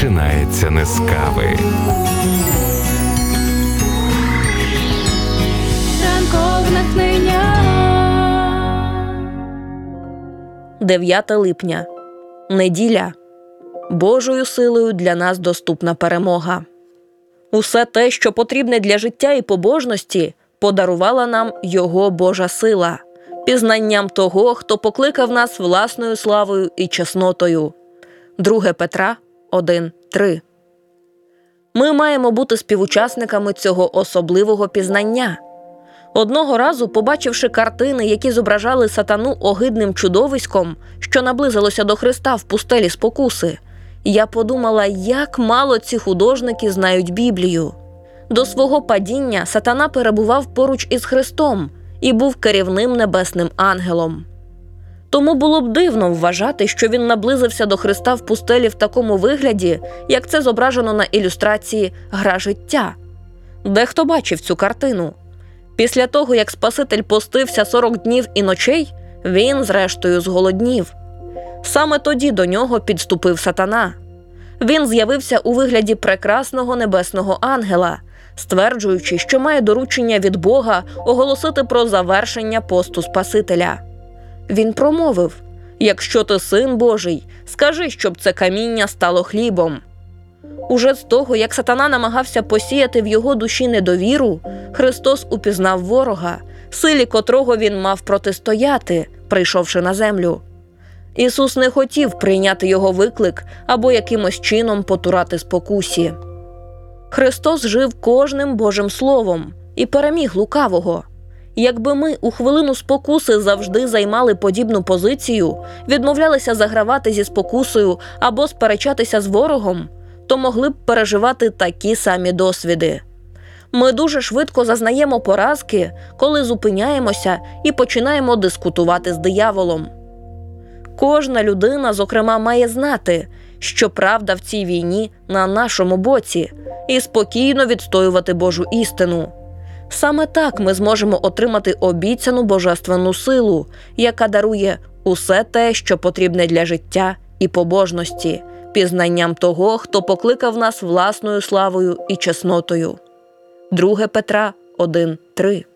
починається не з кави. Ранкове натхнення. 9 липня. Неділя. Божою силою для нас доступна перемога. Усе те, що потрібне для життя і побожності, подарувала нам Його Божа сила, пізнанням того, хто покликав нас власною славою і чеснотою. 2 Петра 1:3. Ми маємо бути співучасниками цього особливого пізнання. Одного разу, побачивши картини, які зображали сатану огидним чудовиськом, що наблизилося до Христа в пустелі спокуси, я подумала, як мало ці художники знають Біблію. До свого падіння сатана перебував поруч із Христом і був керівним небесним ангелом. Тому було б дивно вважати, що він наблизився до Христа в пустелі в такому вигляді, як це зображено на ілюстрації «Гра життя». Дехто бачив цю картину. Після того, як Спаситель постився 40 днів і ночей, він, зрештою, зголоднів. Саме тоді до нього підступив сатана. Він з'явився у вигляді прекрасного небесного ангела, стверджуючи, що має доручення від Бога оголосити про завершення посту Спасителя. Він промовив: «Якщо ти син Божий, скажи, щоб це каміння стало хлібом». Уже з того, як сатана намагався посіяти в його душі недовіру, Христос упізнав ворога, силі котрого він мав протистояти, прийшовши на землю. Ісус не хотів прийняти його виклик або якимось чином потурати спокусі. Христос жив кожним Божим Словом і переміг лукавого. Якби ми у хвилину спокуси завжди займали подібну позицію, відмовлялися загравати зі спокусою або сперечатися з ворогом, то могли б переживати такі самі досвіди. Ми дуже швидко зазнаємо поразки, коли зупиняємося і починаємо дискутувати з дияволом. Кожна людина, зокрема, має знати, що правда в цій війні на нашому боці, і спокійно відстоювати Божу істину. Саме так ми зможемо отримати обіцяну божественну силу, яка дарує усе те, що потрібне для життя і побожності, пізнанням того, хто покликав нас власною славою і чеснотою. 2 Петра 1:3.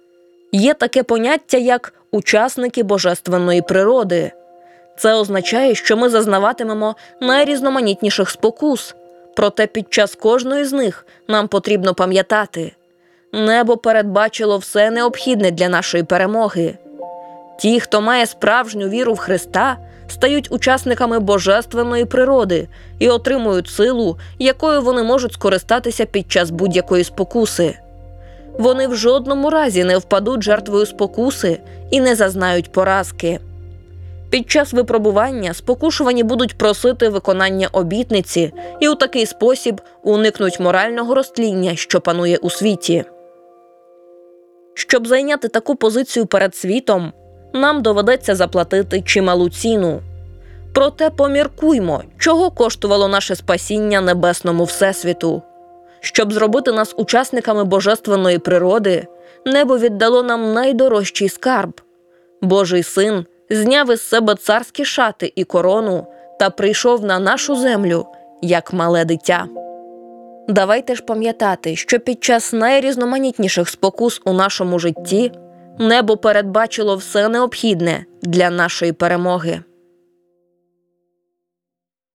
Є таке поняття, як «учасники божественної природи». Це означає, що ми зазнаватимемо найрізноманітніших спокус. Проте під час кожної з них нам потрібно пам'ятати: небо передбачило все необхідне для нашої перемоги. Ті, хто має справжню віру в Христа, стають учасниками божественної природи і отримують силу, якою вони можуть скористатися під час будь-якої спокуси. Вони в жодному разі не впадуть жертвою спокуси і не зазнають поразки. Під час випробування спокушувані будуть просити виконання обітниці і у такий спосіб уникнуть морального розтління, що панує у світі. Щоб зайняти таку позицію перед світом, нам доведеться заплатити чималу ціну. Проте поміркуймо, чого коштувало наше спасіння небесному Всесвіту. Щоб зробити нас учасниками божественної природи, небо віддало нам найдорожчий скарб. Божий Син зняв із себе царські шати і корону та прийшов на нашу землю, як мале дитя. Давайте ж пам'ятати, що під час найрізноманітніших спокус у нашому житті небо передбачило все необхідне для нашої перемоги.